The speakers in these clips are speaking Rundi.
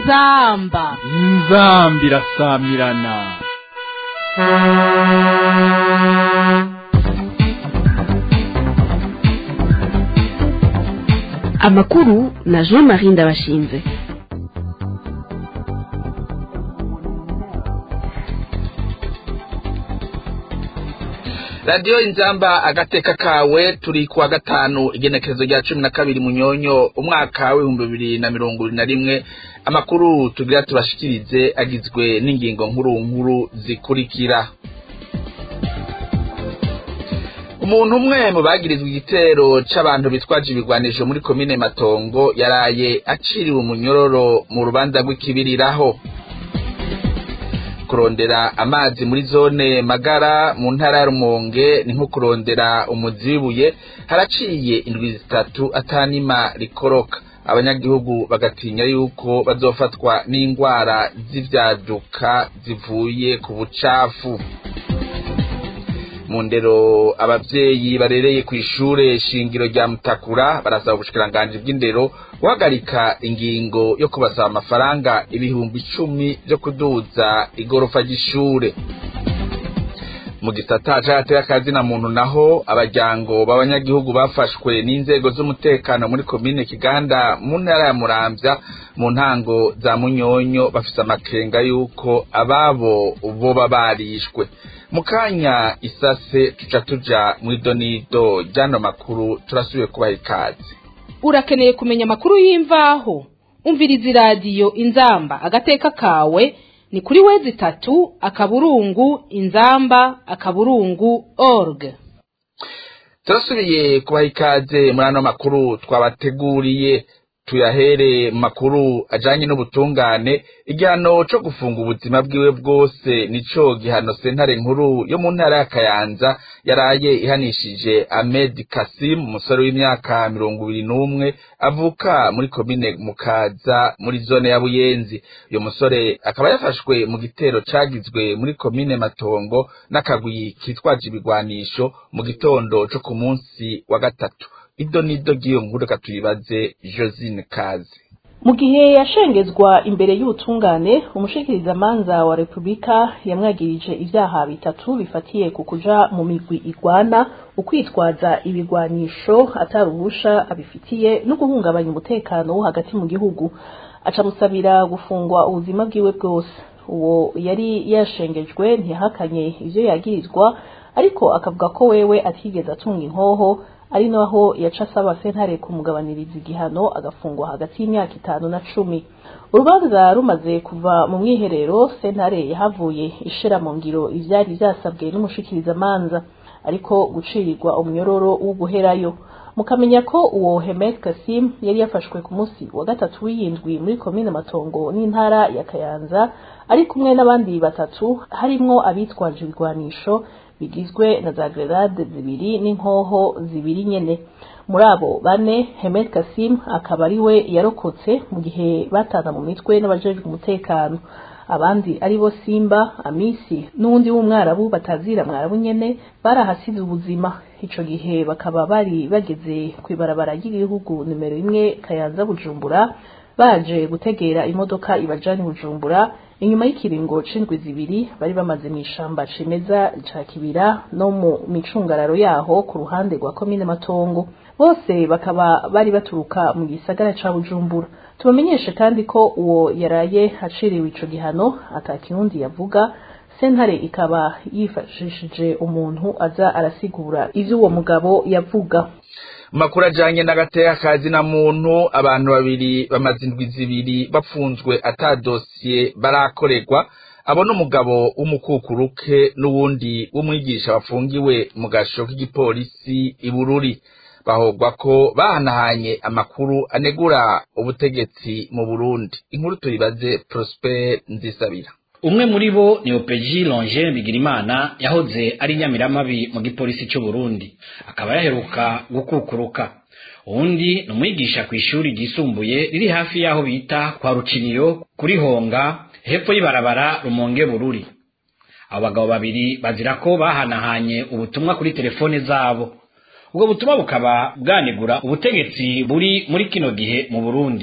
inzambi irasamirana. Amakuru na Jean-Marie Ndabashinze. Radio Inzamba agateka kawe turi kuwa gatanu igenekerezo rya 12 Munyonyo umwaka wa 2021. Amakuru tugira tubashikirize agizwe n'ingingo nkuru zikurikira. Umuntu umwe mu bagirizwe igitero c'abantu bitwaje ibigwanisho muri komine Matongo yaraye aciriwe umunyororo mu rubanza rw'ikibiriraho. Kurondera amazi muri zone Magara mu ntara ya Rumonge ni nko kurondera umuzibuye, haraciye indwi zitatu atanima rikoroka. Abanyagihugu bagatinya yuko bazofatwa n'ingwara z'ivyaduka zivuye ku bucafu. Mu ndero abavyeyi barereye kw'ishure shingiro rya Mutakura barasaba ubushikiranganji bw'indero guhagarika ingingo yo kubasaba amafaranga ibihumbi 10 byo kuduza igorofa ry'ishure. Mu gisata c'akazi na muntu naho abajyango b'abanyagihugu bafashwe n'inzego z'umutekano muri komine Kiganda mu ntara ya Muramvya mu ntango za Munyonyo bafise amakenga yuko ababo boba barishwe. Mukanya isase tuja muri donido jano makuru turasubiye kubaha ikaze. Urakeneye kumenya makuru y'imvaho? Umviriza radio Inzamba agateka kawe ni kuri wezi 3 akaburungu inzamba.org. Turasubiye kubaha ikaze muri ano makuru twabateguriye. Tuyahere makuru ajanye n'ubutungane. Igihano co gufunga ubuzima bwiwe bwose nico gihano sentare nkuru yo mu ntara ya Kayanza yaraye ihanishije Ahmed Kasim, umusore w'imyaka 21 avuka muri komine Mukaza muri zone ya Buyenzi. Uyo musore akaba yafashwe mu gitero cagizwe muri komine Matongo n'akagwi kitwaje ibigwanisho mu gitondo co ku munsi wa gatatu. Idonido giyo nkuru katuyibaze Josine Kazi. Mu gihe yashengezwa imbere y'ubutungane, umushikiriza manza wa Republika yamwagirije ivyaha bitatu bifatiye kukuja mu migwi igwana, ukwitwaza ibigwanisho ataruhusha abifitiye no guhungabanya umutekano hagati mu gihugu. Acamusabira gufungwa ubuzima bwiwe bwose. Uwo yari yashengejwe ntihakanye ivyo yagirizwa, ariko akavuga ko wewe atigeze atunga inkoho, ari naho yaca asaba sentare kumugabaniriza igihano agafungwa hagati y'imyaka 5 na 10. Urubanza rumaze kuva mu mwiherero, sentare yahavuye ishira mu ngiro ivyari vyasabwe n'umushikiriza manza, ariko gucirirwa umunyororo wo guherayo. Mukamenya ko uwo Ahmed Kasim yari yafashwe ku munsi wa gatatu w'indwi muri komine Matongo n'intara ya Kayanza ari kumwe n'abandi batatu, harimwo abitwaje ibigwanisho bigizwe na za grenade 2 n'inkoho 2 nyene. Muri abo bane Ahmed Kasim akaba ari we yarokotse mu gihe batana mu mitwe n'abajejwe umutekano. Abandi ari bo Simba, Amisi n'undi w'umwarabu batazira mwarabu nyene barahasize ubuzima. Ico gihe bakaba bari bageze kwibarabara ry'igihugu numero 1 Kayanza Bujumbura, baje gutegera imodoka ibajani Bujumbura. Inyuma y'ikiringo c'indwi 2 bari bamaze mw'ishamba cimeza ca Kibira no mu micungararo yaho ku ruhande rwa komine Matongo. Bose bakaba bari baturuka mu gisagara ca Bujumbura. Tubamenyeshe kandi ko uwo yaraye aciriwe ico gihano atakirundi yavuga. Sentare ikaba yifashishije umuntu aza arasigura ivyo uwo mugabo yavuga. Makuru ajanye n'agateka kazi na muntu, abantu babiri bamaze indwi 2 bapfunzwe ata dossier barakorerwa. Abo n'umugabo w'umukukuruke n'uwundi w'umwigisha bafungiwe mu gasho k'igipolisi ibururi. Bahogwa ko bahanahanye amakuru anegura ubutegetsi mu Burundi. Inkuru tuyibaze Prosper Nzisabira. Umwe muri bo ni Opeji Longe Bigirimana, yahoze ari nyamiramabi mu gipolisi cyo Burundi, akaba yaheruka gukukuruka. Undi ni umwigisha ku ishuri ryisumbuye riri hafi yaho bita kwa Ruciniro kuri Honga hepfo y'ibarabara Rumonge Bururi. Abagabo babiri bazira ko bahanahanye ubutumwa kuri telefone zabo. Ubwo butumwa bukaba bwanegura ubutegetsi buri muri kino gihe mu Burundi.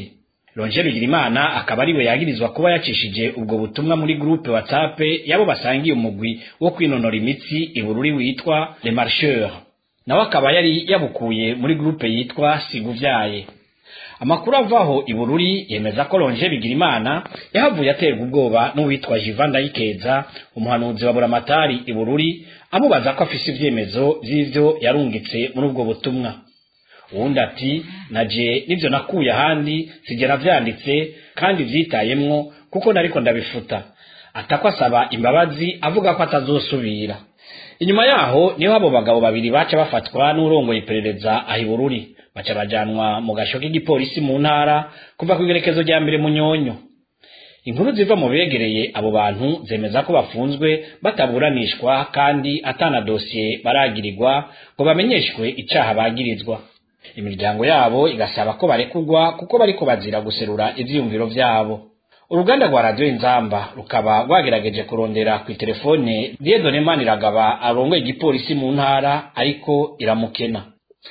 Lonje Bigirimana akaba ariwe yagirizwa kuba yacishije ubwo butumwa muri groupe WhatsApp yabo basangiye umugwi wo kwinonora imitsi ibururi witwa Les Marcheurs, nawe akaba yari yabukuye muri groupe yitwa Siguvyaye. Amakuru avaho ibururi yemeza ko Lonje Bigirimana yahavuye aterwa ubwoba n'uwitwa Jivanda Ikeza, umuhanuzi wa Buramatari ibururi, amubaza ko afise ivyemezo vy'ivyo yarungitse muri ubwo butumwa. Uwundi ati naje nivyo nakuye ahandi sigera vyanditse kandi vyitayemwo kuko nariko ndabifuta. Atakwa asaba imbabazi avuga ko atazosubira. Inyuma yaho niho abo bagabo babiri baca bafatwa n'urongoye iperereza ahibururi, baca bajanwa mu gasho k'igipolisi mu ntara kuva ku igerekezo rya mbere Munyonyo. Inkuru ziva mu begereye abo bantu zemeza ko bafunzwe bataburanishwa kandi atana dosiye baragirirwa ngo bamenyeshwe icaha bagirizwa. Imiryango yabo igasaba ko barekugwa kuko bariko bazira guserura ivyiyumviro vyabo. Uruganda rwa Radio Inzamba rukaba rwagerageje kurondera ku telefone Dieudonne Maniragaba arongoye igipolisi mu ntara ariko iramukena.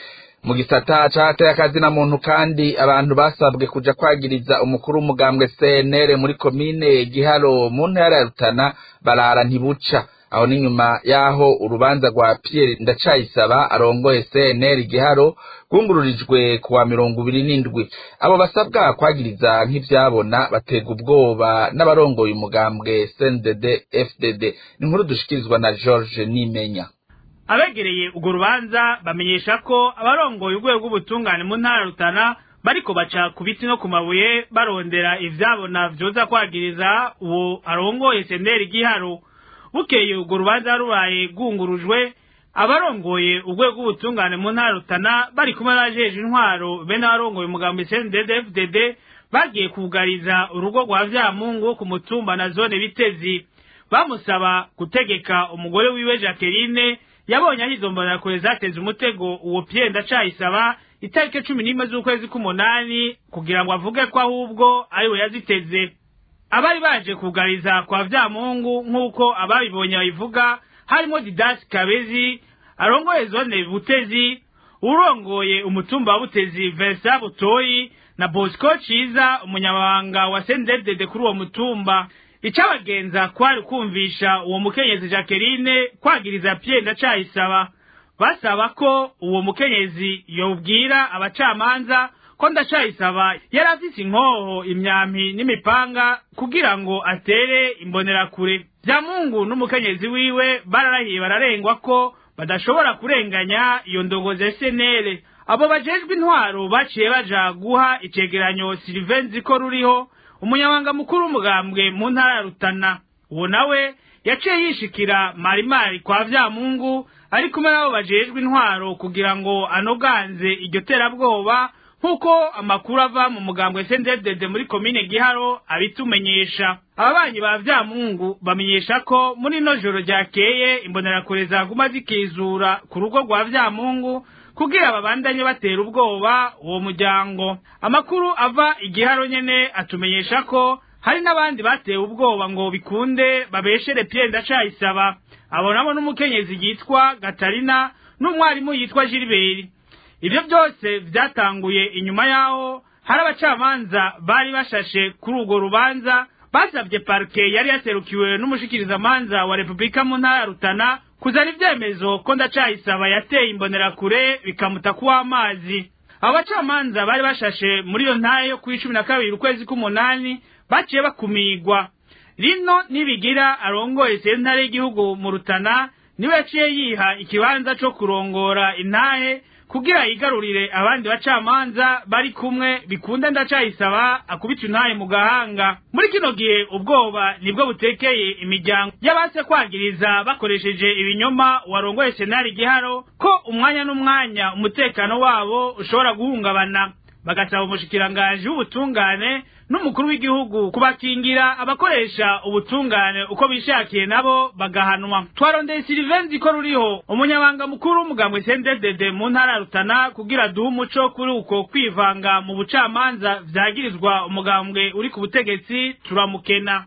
Mu gisata cateye akazina muntu kandi abantu basabwe kuja kwagiriza umukuru w'umugambwe CNL muri komine Giharo mu ntara ya Rutana barara ntibuca. Aho ni nyuma yaho urubanza rwa Pierre Ndacayisaba arongoye CNL Giharo rwungururijwe kuwa 27. Abo basabwa kwagiriza nk'ivyabona batega ubwoba n'abarongoye umugambwe CNDD FDD. Ni nkuru dushikirizwa na George Nimenya. Abegereye ugo rubanza bamenyesha ko abarongoye urwego rw'ubutungane mu ntara Rutana bariko baca ku biti no ku mabuye barondera ivyabona vyoza kwagiriza uwo arongoye CNL Giharo. Bukeye ugo rubanza rubaye rwungurujwe, abarongoye urwego rw'ubutungane mu ntara Rutana bari kumwe n'abajeje intwaro bene abarongoye umugambwe CNDD FDD bagiye kugariza urugo rwa Vyamungu ku mutumba na zone Bitezi. Bamusaba gutegeka umugore wiwe Jacqueline yabonye ahizombana kure zateze umutego uwo Pierre Ndacayisaba itariki 11 z'ukwezi k'umunani kugira ngo avuge ko ahubwo ariwe yaziteze. Abari baje kugariza kwa Vyamungu nk'uko ababibonye babivuga harimo Didas Kabezi arongoye zone Butezi, urongoye umutumba wa Butezi Versa Butoyi na Bosco Ciza umunyabanga wa CNDD kuri uwo mutumba. Icabagenza kwari kumvisha uwo mukenyezi Jacqueline kwagiriza Pierre Ndacayisaba. Basaba ko uwo mukenyezi yobwira abacamanza ko Ndacayisaba yarafise inkoho, imyampi n'imipanga kugira ngo atere imbonerakure. Vyamungu n'umukenyezi wiwe bararahiye bararengwa ko badashobora kurenganya iyo ndongozi ya CNL. Abo bajejwe intwaro baciye baja guha icegeranyo Sylvain Ziko ruriho umunyabanga mukuru w'umugambwe mu ntara ya Rutana. Uwo nawe yaciye yishikira marimari kwa Vyamungu ari kumwe nabo bajejwe intwaro kugira ngo anoganze iryo terabwoba nkuko amakuru ava mu mugambwe CNDD muri komine Giharo abitumenyesha. Ababanyi ba Vyamungu bamenyesha ko muri no joro ryakeye imbonerakure zaguma zikizura ku rugo rwa Vyamungu kugira babandanye batera ubwoba uwo muryango. Amakuru ava Igiharo nyene atumenyesha ko hari n'abandi batewe ubwoba ngo bikunde babeshere Pierre Ndacayisaba. Abo nabo n'umukenyezi yitwa Gatarina n'umwarimu yitwa Gilbert. Ibyo byose vyatanguye inyuma yaho hari abacamanza bari bashashe kuri urwo rubanza basabye parke yari yaserukiwe n'umushikiriza manza wa Republika mu ntara ya Rutana kuzana ivyemezo ko Ndacayisaba yateye imbonerakure bikamuta kuwa amazi. Abacamanza bari bashashe muri iyo ntara yo ku 12 ukwezi k'umunani baciye bakumigwa. Rino nibigira arongoye sentare y'igihugu mu Rutana niwe yaciye yiha ikibanza co kurongora intahe kugira yigarurire abandi bacamanza bari kumwe bikunda Ndacayisaba akubita intahe mu gahanga. Muri kino gihe ubwoba nibwo butekeye imiryango y'abase kwagiriza bakoresheje ibinyoma warongoye senari Giharo ko umwanya n'umwanya umutekano wabo ushobora guhungabana. Bagasaba umushikiranganje w'ubutungane n'umukuru w'igihugu kubakingira abakoresha ubutungane uko bishakiye nabo bagahanwa. Twarondeye Sylvain Ziko ruriho umunyabanga mukuru w'umugambwe CNDD mu ntara Rutana kugira duhe umuco kuri uko kwivanga mu bucamanza vyagirizwa umugambwe uri ku butegetsi turamukena.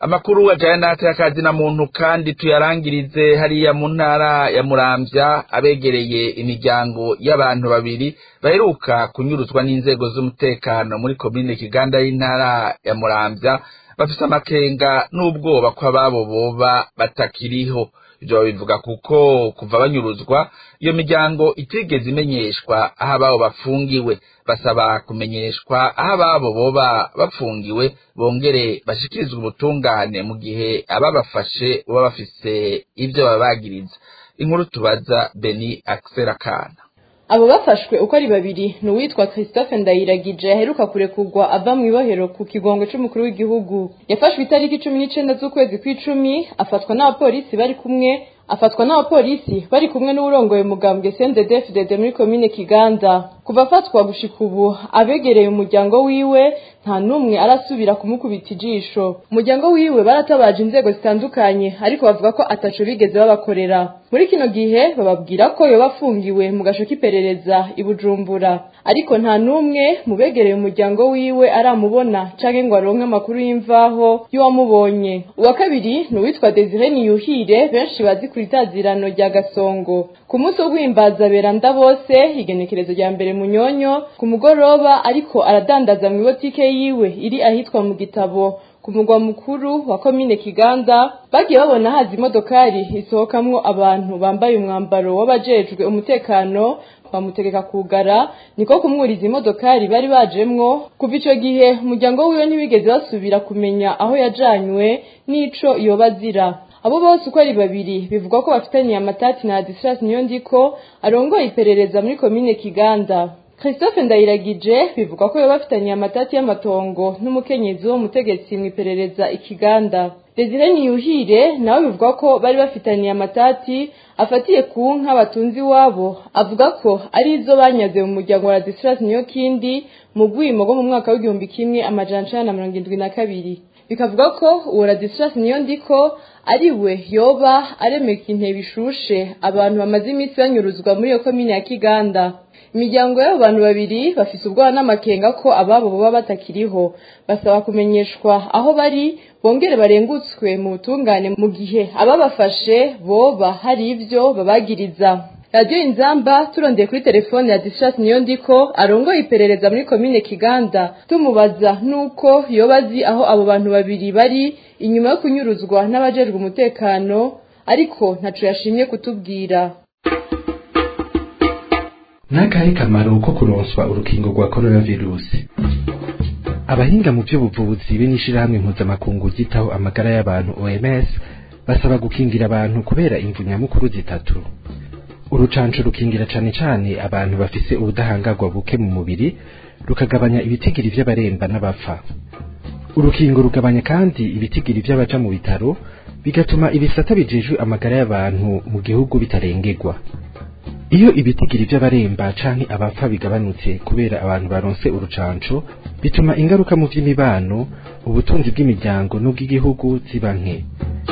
Amakuru ajanye n'akazi na muntu kandi tuyarangirize hariya mu ntara ya Muramvya abegereye imiryango y'abantu babiri baheruka kunyuruzwa n'inzego z'umutekano muri komine Kiganda y'intara ya Muramvya bafise amakenga n'ubwoba ko ababo boba batakiriho. Ivyo bivuga kuko kuva banyuruzwa iyo miryango itigeze imenyeshwa aho ababo bafungiwe, basaba kumenyeshwa aho ababo boba bafungiwe bongere bashikirizwe ubutungane mu gihe ababafashe boba bafise ivyo babagiriza. Inkuru tubaza Beni Akserakana. Abo bafashwe uko ari babiri ni uwitwa Christophe Ndayiragije yaheruka kurekurwa ava mu ibohero ku kigongo c'umukuru w'igihugu. Yafashwe itariki 19 z'ukwezi kw'icumi afatwa n'abapolisi bari kumwe n'urongoye umugambwe CNDD-FDD muri komine Kiganda. Kuva afatwa gushika ubu abegereye umuryango wiwe nta numwe arasubira kumukubita ijisho. Umuryango wiwe baratabaje inzego zitandukanye ariko bavuga ko ataco bigeze babakorera. Muri kino gihe bababwira ko yo bafungiwe mu gasho k'iperereza i Bujumbura, ariko nta numwe mubegereye umuryango wiwe aramubona canke ngo aronke amakuru y'imvaho y'uwamubonye. Uwa kabiri ni uwitwa Desire Niyuhire benshi bazi ku itazirano rya Gasongo. Ku munsi wo guhimbaza beranda bose igenekerezo rya mbere Munyonyo ku mugoroba ariko aradandaza mu botike yiwe iri ahitwa mu Gitabo ku mugwa mukuru wa komine Kiganda. Bagiye babona hazi imodokari isohokamwo abantu bambaye umwambaro w'abajejwe umutekano bamutegeka kugara, niko kumwuriza imodokari bari bajemwo. Kuva ico gihe umuryango wiwe ntibigeze basubira kumenya aho yajanywe n'ico yobazira. Abo bose uko ari babiri bivugwa ko bafitaniye amatati na Ladislas Niyondiko arongoye iperereza muri komine Kiganda. Christophe Ndayiragije bivugwa ko bafitaniye amatati y'amatongo n'umukenyezi wo mutegetsi mu iperereza ikiganda. Desire Niyuhire nawe bivugwa ko bari bafitaniye amatati afatiye ku nka batunzi wabo, avuga ko ari izo banyaze mu muryango wa Ladislas Niyokindi mu gwimo go mu mwaka w'1972. Bikavuga ko uwo Ladislas Niyondiko ari we yoba aremeka intebe ishushe abantu bamaze iminsi banyuruzwa muri iyo komine ya Kiganda. Imiryango y'abo bantu babiri bafise ubwoba n'amakenga ko ababo boba batakiriho, basaba kumenyeshwa aho bari bongere barengutswe mu butungane mu gihe ababafashe boba hari ivyo babagiriza. Radio Inzamba turondeye kuri telefone ya Ladislas Niyondiko arongoye iperereza muri komine Kiganda tumubaza nuko yobazi aho abo bantu babiri bari inyuma yo kunyuruzwa n'abajejwe umutekano, ariko ntaco yashimye kutubwira. Nakahe kamaro ko kuronswa urukingo rwa coronavirus? Abahinga mu by'ubuvuzi b'inishirahamwe mpuzamakungu ryitaho amagara y'abantu OMS basaba gukingira abantu kubera imvu nyamukuru zitatu. Urucanco rukingira cane cane abantu bafise ubudahangarwa buke mu mubiri, rukagabanya ibitigiri vy'abaremba n'abapfa. Urukingo rugabanya kandi ibitigiri vy'abaja mu bitaro, bigatuma ibisata bijejwe amagara y'abantu mu gihugu bitarengerwa. Iyo ibitigiri vy'abaremba canke abapfa bigabanutse kubera abantu baronse urucanco, bituma ingaruka mu vy'imibano, ubutunzi bw'imiryango n'ubw'igihugu ziba nke.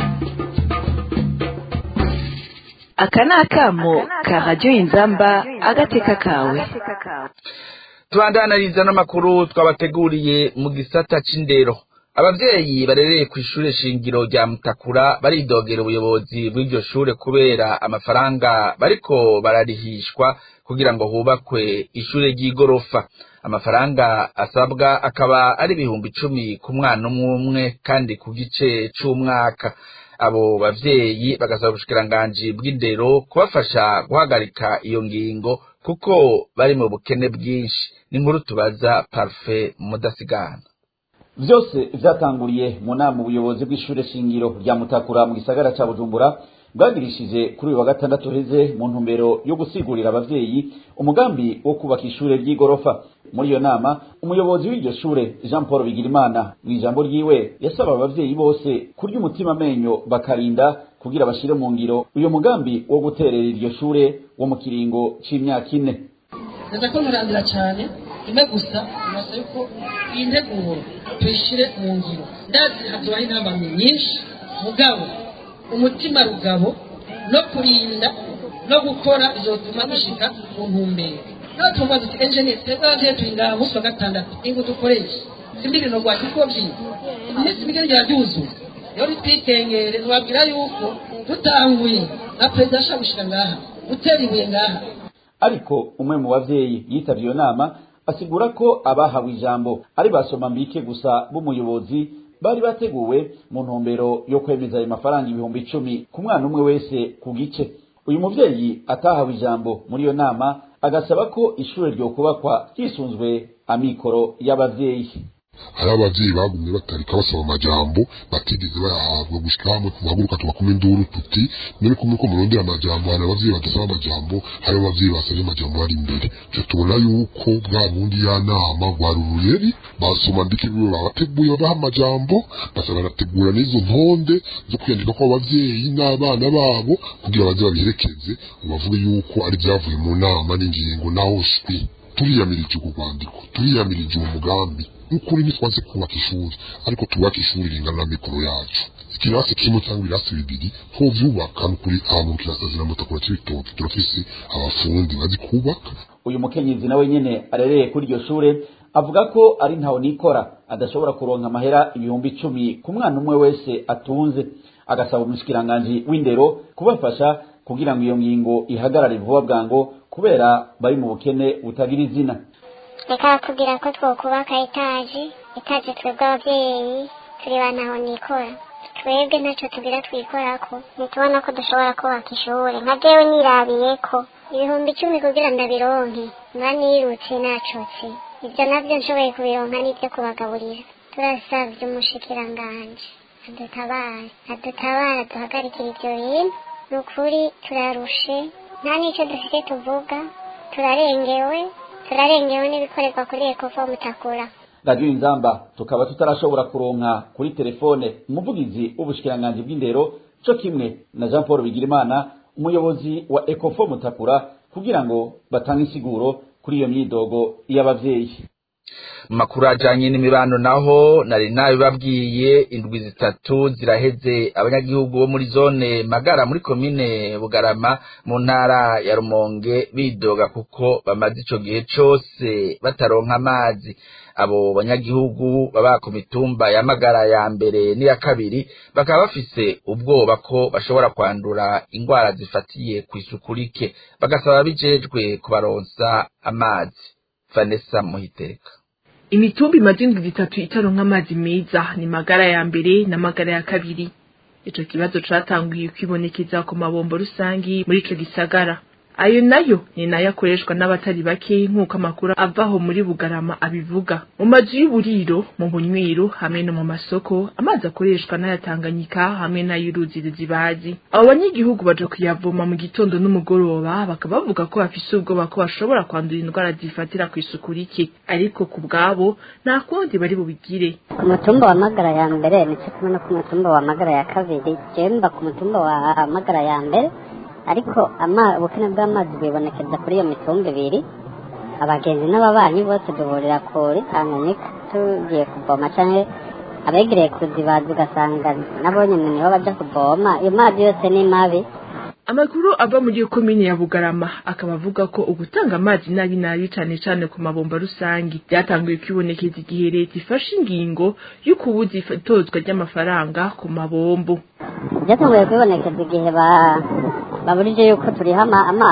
Akanakamo ka Radio Inzamba agateka kawe. Tubandaniriza n'amakuru twabateguriye mu gisata c'indero. Abavyeyi barereye ku ishure shingiro rya Mutakura baridogera ubuyobozi bw'iryo shure kubera amafaranga bariko bararihishwa kugira ngo hubakwe ishure ry'igorofa. Amafaranga asabwa akaba ari 10,000 ku mwana umwe kandi ku gice c'umwaka. Abo bavyeyi bagasaba ubushikiranganji bw'indero kubafasha guhagarika iyo ngingo kuko bari mu bukene bwinshi. Ni inkuru tubaza Parfait Mudasigana. Vyose vyatanguriye mu nama ubuyobozi bw'ishure shingiro rya Mutakura mu gisagara ca Bujumbura bwagirishije kuri uyu wa gatandatu heze mu ntumbero yo gusigurira abavyeyi umugambi wo kubaka ishure ry'igorofa. Muri iyo nama umuyobozi w'iryo shure Jean Paul Bigirimana mu ijambo ryiwe yasaba abavyeyi bose kurya umutima menyo bakarinda kugira bashire mu ngiro uyo mugambi wo guterera iryo shure wo mu kiringo c'imyaka 4. Ndako murandira cyane ime gusa nasa yuko iyi nteguro tuyishire mu ngiro. Ndazi hazobaye intamba nyinshi mugabo umutima rugabo no kurinda no gukora bizotuma dushika mu ntumbero. Natumva duti engineer sebaje tuinga muso gatandatu ingo dukoresha simbiri no gwa kiko byi. Ndetse bigere bya byuzu rero ntitwikengere ntibabwira yuko dutanguye na perezida ashabushira ngaha gutera ibuye ngaha. Ariko umwe mu bavyeyi yitavye iyo nama asigura ko abahawe ijambo ari basoma mbike gusa b'umuyobozi bari bateguwe mu ntumbero yo kwemeza ayo mafaranga 10,000 ku mwana umwe wese ku gice. Uyu muvyeyi atahawe ijambo muri iyo nama agasaba ko ishure ryo kubakwa hisunzwe amikoro y'abavyeyi. hari abavyeyi bagumye batarika basaba amajambo batigeze bayahabwa gushika hamwe tuhaguruka tubakoma induru tuti none kumwe ko murondera amajambo hari abavyeyi badasaba amajambo hari abavyeyi basabye amajambo ari imbere cyo tubona yuko bwa bundi ya nama gwaruruyeri basoma mbike biwe babateguye baha amajambo basaba nategura n'izo ntonde zo kwiyandika ko abavyeyi n'abana babo kugira baze babiherekeze bavuge yuko ari byavuye mu nama n'ingingo naho shwi turiyamirije uko rwandiko turiyamirije umugambi ukuri nitwanze kubaka ishuri ariko tubaka ishuri ringana na mikoro yacu ikirasi kimwe cyangwa ibirasi bibiri ho vyubaka n'ukuri ahantu kirasazira mutakora cy'ibitoki turafise abafundi bazi kubaka. Uyu mukenyezi nawe nyene arereye kuri iryo shure avuga ko ari ntaho nikora adashobora kuronka amahera 10,000 ku mwana umwe wese atunze agasaba umushikiranganje w'indero kubafasha kugira ngo iyo ngingo ihagarare vuba bwango kubera bari mu bukene butagira izina. Reka kugira ko twokubaka etaje twebwe abavyeyi turi banaho nikora twebwe ntacyo tugira twikorako ntitubona ko dushobora kubaka ishuri nka jewe nirabiye ko 10,000 kugira ndabironke nirutse nacotse ibyo navyo nshoboye kubironka n'ibyo kubagaburira turasavye umushikiranganje adutabara duhagarikira ivyo bintu nukuri turarushe nta nico dufite tuvuga turarengewe n'ibikorerwa kuri Ecofo Mutakura. Radio Inzamba tukaba tutarashobora kuronka kuri telefone umuvugizi w'ubushikiranganje bw'indero cyo kimwe na Jean Paul Bigirimana umuyobozi wa Ecofo Mutakura kugira ngo batange insiguro kuri iyo myidogo y'abavyeyi. Makuru ajanye n'imibano naho nari nabibabwiye indwi zitatu ziraheze abanyagihugu bo muri zone Magara muri komine Bugarama mu ntara ya Rumonge bidoga kuko bamaze ico gihe cose bataronka amazi. Abo banyagihugu baba ku mitumba ya Magara ya mbere n'iya kabiri bakaba bafise ubwoba ko bashobora kwandura ingwara zifatiye kw'isuku rike bagasaba bijejwe kubaronsa amazi. Vanessa Muhiteka. Imitumba imaze indwi zitatu itaronka amazi meza ni Magara ya mbere na Magara ya kabiri. Ico kibazo catanguye kwibonekeza ku mabombo rusangi muri ico gisagara. Ayo nayo ni nayo akoreshwa n'abatari bake nk'uko amakuru avaho muri Bugarama abivuga. Mu mazu y'uburiro, mu bunywero hamwe no mu masoko amazi akoreshwa n'ayatanganyika hamwe n'ay'uruzi Ruzibazi. Abo banyagihugu baje kuyavoma mu gitondo n'umugoroba bakaba bavuga ko bafise ubwoba ko bashobora kwandura indwara zifatira ku isuku rike ariko ku bwabo nta kundi bari bubigire. Ku mutumba wa Magara ya mbere ni cyo kumwe no ku mutumba wa Magara ya kabiri jemba ku mutumba wa Magara ya mbere ariko ubukene bw'amazi bwibonekeza kuri iyo mitumba ibiri. Abagenzi n'ababanyi bose duhurira kuri Tanganyika tugiye kuvoma canke abegereye ku Ruzibazi ugasanga nabo nyene niho baja kuvoma iyo mazi yose ni mabi. Amakuru ava muri komine ya Bugarama akaba avuga ko ugutanga amazi nabi cane cane ku mabomba rusangi byatanguye kwibonekeza igihe leta ifashe ingingo y'ukubuza ifatozwa ry'amafaranga ku mabombo. Byatanguye kwibonekeza igihe baburije yuko turiha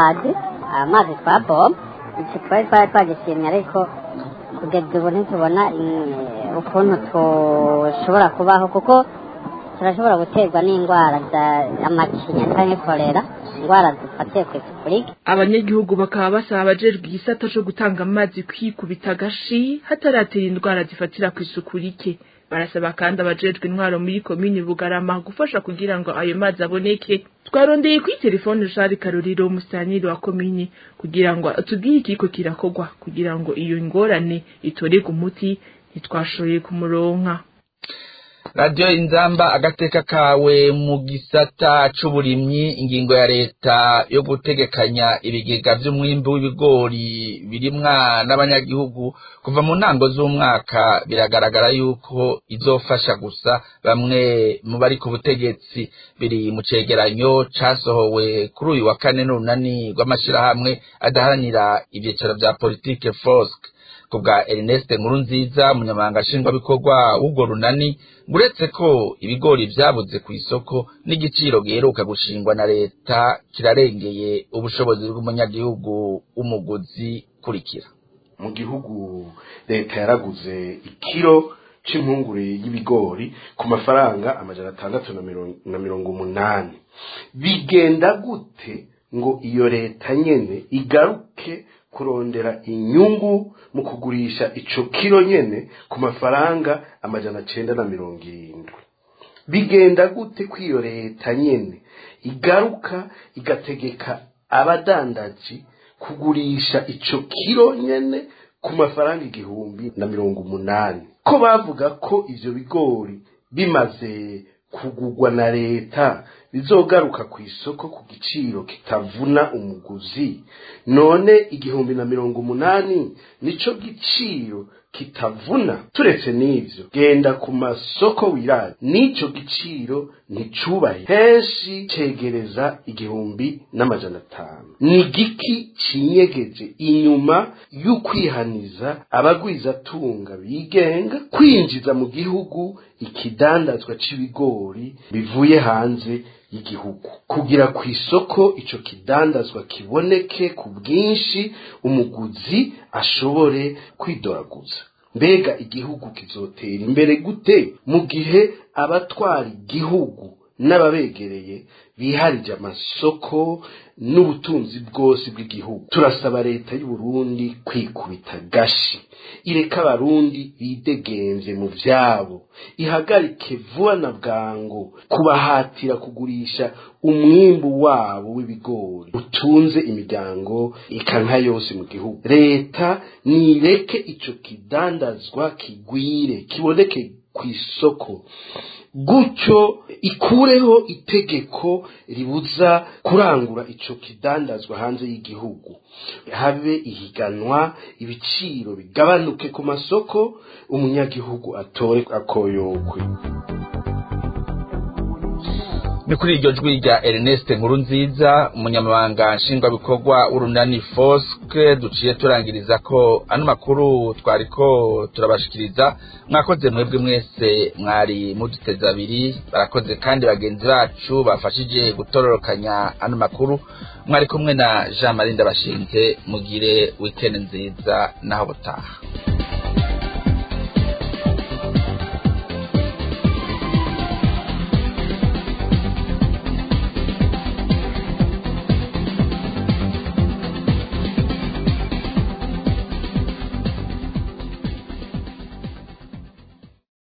amazi twabomba iki twari twagishimye ariko kugeza ubu ntitubona ukuntu tushobora kubaho kuko turashobora guterwa n'indwara amacinya canke kolera indwara zifatiye kw'isuku rike. Abanyagihugu bakaba basaba abajejwe igisata co gutanga amazi kwikubita agashi hataratera indwara zifatira kw'isuku rike. Barasaba kandi abajejwe intwaro muri komine Bugarama gufasha kugira ngo ayo mazi aboneke. Twarondeye kuri telefone Jari Karoriro umusaniri wa komine kugira ngo atubwire ikiko kirakogwa kugira ngo iyo ngorane itorerwe umuti ntitwashoboye kumuronka. Radio Inzamba agateka kawe mu gisata c'uburimyi ingingo ya leta yo gutegekanya ibigega vy'umwimbu w'ibigori birimwa n'abanyagihugu kuva mu ntango z'umwaka biragaragara yuko izofasha gusa bamwe mu bari ku butegetsi. Biri mu cegeranyo casohowe kuri uyu wa kane n'urunani rw'amashirahamwe adaharanira ivyicaro vya politike FOSC. kubwa Ernest Nkurunziza umunyamabanga nshingwabikorwa w'ubwo runani buretse ko ibigori vyabuze ku isoko n'igiciro giheruka gushingwa na leta kirarengeye ubushobozi bw'umunyagihugu umuguzi kurikira. Mu gihugu leta yaraguze ikiro c'impungure y'ibigori ku mafaranga 680. Bigenda gute ngo iyo leta nyene igaruke kurondera inyungu mu kugurisha ico kiro nyene ku mafaranga 970? Bigenda gute ko iyo leta nyene igaruka igategeka abadandaji kugurisha ico kiro nyene ku mafaranga 1080? Ko bavuga ko ivyo bigori bimaze kugugwa na leta bizogaruka ku isoko ku giciro kitavuna umuguzi, none 1080 nico giciro kitavuna? Turetse n'ivyo, genda ku masoko wirari nico giciro nticubahe, henshi cegereza 1500. Ni giki cinyegeje inyuma y'ukwihaniza abagwizatunga bigenga kwinjiza mu gihugu ikidandazwa c'ibigori bivuye hanze y'igihugu kugira ku isoko ico kidandazwa kiboneke ku bwinshi umuguzi ashobore kwidoraguza? Mbega igihugu kizotera imbere gute mu gihe abatwara igihugu n'ababegereye biharije amasoko n'ubutunzi bwose bw'igihugu? Turasaba leta y'u Burundi kwikubita gashi, ireka abarundi bidegenze mu vyabo, ihagarike vuba na bwango kubahatira kugurisha umwimbu wabo w'ibigori utunze imiryango ikanka yose mu gihugu. Leta nireke ico kidandazwa kigwire kiboneke ku isoko, gutyo ikureho itegeko ribuza kurangura ico kidandazwa hanze y'igihugu, habe ihiganwa, ibiciro bigabanuke ku masoko, umunyagihugu atore akoyokwe. Ni kuri iryo jwi rya Ernest Nkurunziza umunyamabanga nshingwabikorwa w'urunani Foske duciye turangiriza ko ano makuru twariko turabashikiriza. Mwakoze mwebwe mwese mwari muduteza abiri, barakoze kandi bagenzi bacu bafashije gutororokanya ano makuru. Mwari kumwe na Jean Marie Ndabashinze, mugire weekend nziza naho butaha.